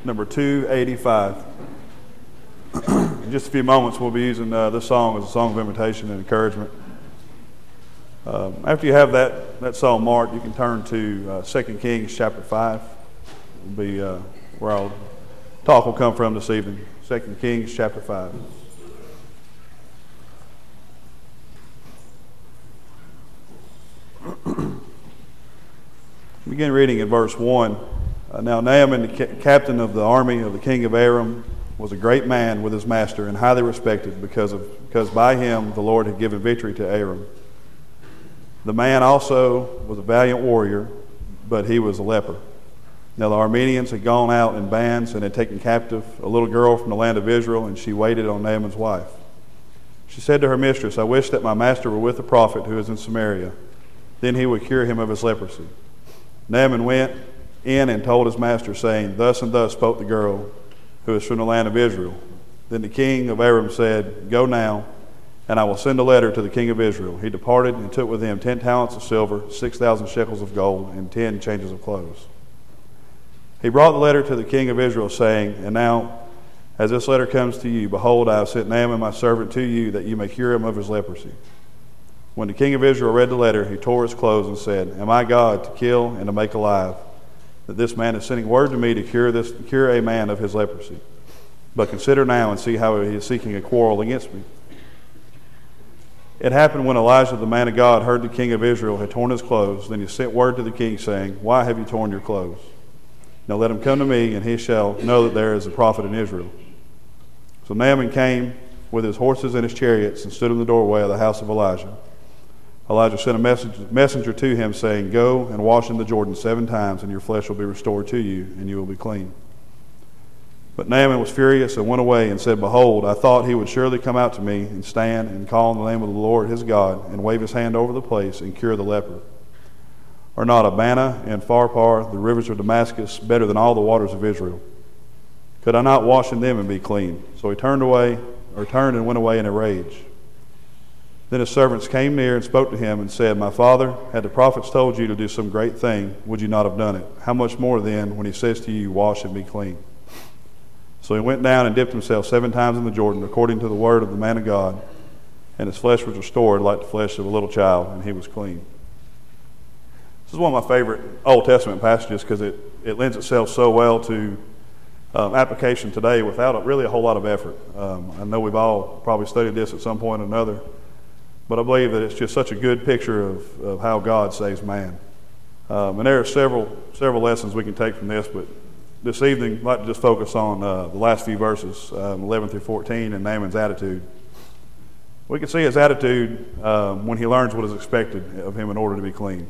number 285. In just a few moments, we'll be using this song as a song of invitation and encouragement. After you have that song marked, you can turn to 2 Kings chapter 5. Will be where our talk will come from this evening. 2 Kings chapter 5. Begin reading in verse 1. Now Naaman, the captain of the army of the king of Aram, was a great man with his master and highly respected because by him the Lord had given victory to Aram. The man also was a valiant warrior, but he was a leper. Now the Arameans had gone out in bands and had taken captive a little girl from the land of Israel, and she waited on Naaman's wife. She said to her mistress, "I wish that my master were with the prophet who is in Samaria. Then he would cure him of his leprosy." Naaman went in and told his master, saying, "Thus and thus spoke the girl who is from the land of Israel." Then the king of Aram said, "Go now, and I will send a letter to the king of Israel." He departed and took with him 10 talents of silver, 6,000 shekels of gold, and 10 changes of clothes. He brought the letter to the king of Israel, saying, "And now, as this letter comes to you, behold, I have sent Naaman my servant to you, that you may cure him of his leprosy." When the king of Israel read the letter, he tore his clothes and said, "Am I God to kill and to make alive, that this man is sending word to me to cure a man of his leprosy? But consider now and see how he is seeking a quarrel against me." It happened when Elijah the man of God heard the king of Israel had torn his clothes, then he sent word to the king, saying, "Why have you torn your clothes? Now let him come to me, and he shall know that there is a prophet in Israel." So Naaman came with his horses and his chariots and stood in the doorway of the house of Elijah. Elijah sent a messenger to him, saying, "Go and wash in the Jordan 7 times, and your flesh will be restored to you, and you will be clean." But Naaman was furious and went away and said, "Behold, I thought he would surely come out to me and stand and call on the name of the Lord his God and wave his hand over the place and cure the leper. Are not Abana and Pharpar, the rivers of Damascus, better than all the waters of Israel? Could I not wash in them and be clean?" So he turned and went away in a rage. Then his servants came near and spoke to him and said, "My father, had the prophets told you to do some great thing, would you not have done it? How much more then when he says to you, 'Wash and be clean'?" So he went down and dipped himself 7 times in the Jordan, according to the word of the man of God, and his flesh was restored like the flesh of a little child, and he was clean. This is one of my favorite Old Testament passages because it lends itself so well to application today without really a whole lot of effort. I know we've all probably studied this at some point or another, but I believe that it's just such a good picture of how God saves man. And there are several lessons we can take from this, but this evening I'd like to just focus on the last few verses, 11 through 14, and Naaman's attitude. We can see his attitude when he learns what is expected of him in order to be clean.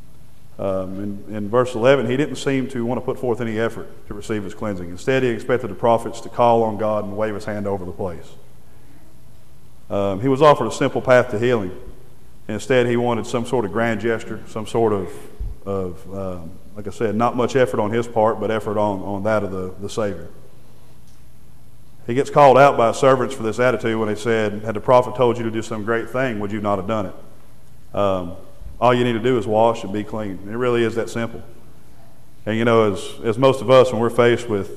In verse 11, he didn't seem to want to put forth any effort to receive his cleansing. Instead, he expected the prophets to call on God and wave his hand over the place. He was offered a simple path to healing. Instead, he wanted some sort of grand gesture, some sort of like I said, not much effort on his part, but effort on that of the Savior. He gets called out by his servants for this attitude when they said, "Had the prophet told you to do some great thing, would you not have done it? All you need to do is wash and be clean." And it really is that simple. And you know, as most of us, when we're faced with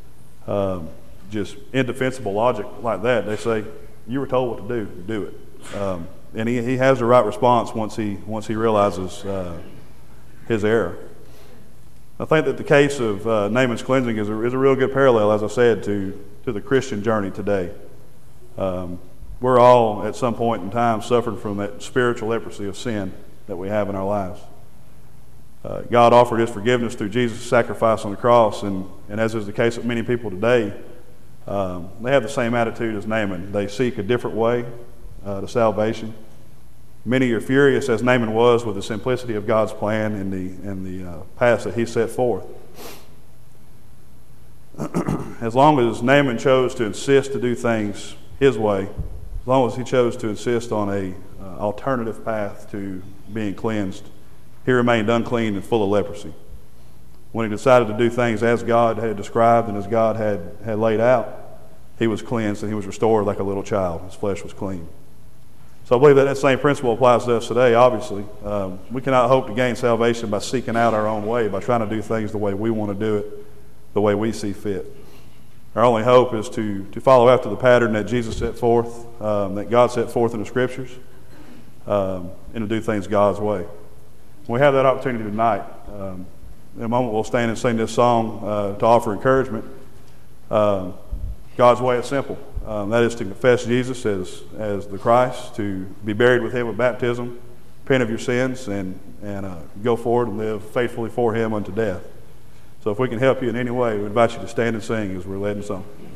just indefensible logic like that, they say, "You were told what to do it." And he has the right response once he realizes his error. I think that the case of Naaman's cleansing is a real good parallel, as I said, to the Christian journey today. We're all at some point in time suffered from that spiritual leprosy of sin that we have in our lives. God offered his forgiveness through Jesus' sacrifice on the cross, and as is the case with many people today, they have the same attitude as Naaman. They seek a different way to salvation. Many are furious, as Naaman was, with the simplicity of God's plan and the path that he set forth. As long as Naaman chose to insist to do things his way, as long as he chose to insist on a alternative path to being cleansed, he remained unclean and full of leprosy. When he decided to do things as God had described and as God had laid out, he was cleansed and he was restored like a little child. His flesh was clean. So I believe that same principle applies to us today, obviously. We cannot hope to gain salvation by seeking out our own way, by trying to do things the way we want to do it. the way we see fit. Our only hope is to follow after the pattern that Jesus set forth, that God set forth in the Scriptures, and to do things God's way. We have that opportunity tonight. In a moment we'll stand and sing this song to offer encouragement. God's way is simple. That is to confess Jesus as the Christ, to be buried with Him with baptism, repent of your sins, and go forward and live faithfully for Him unto death. So if we can help you in any way, we invite you to stand and sing as we're led in song.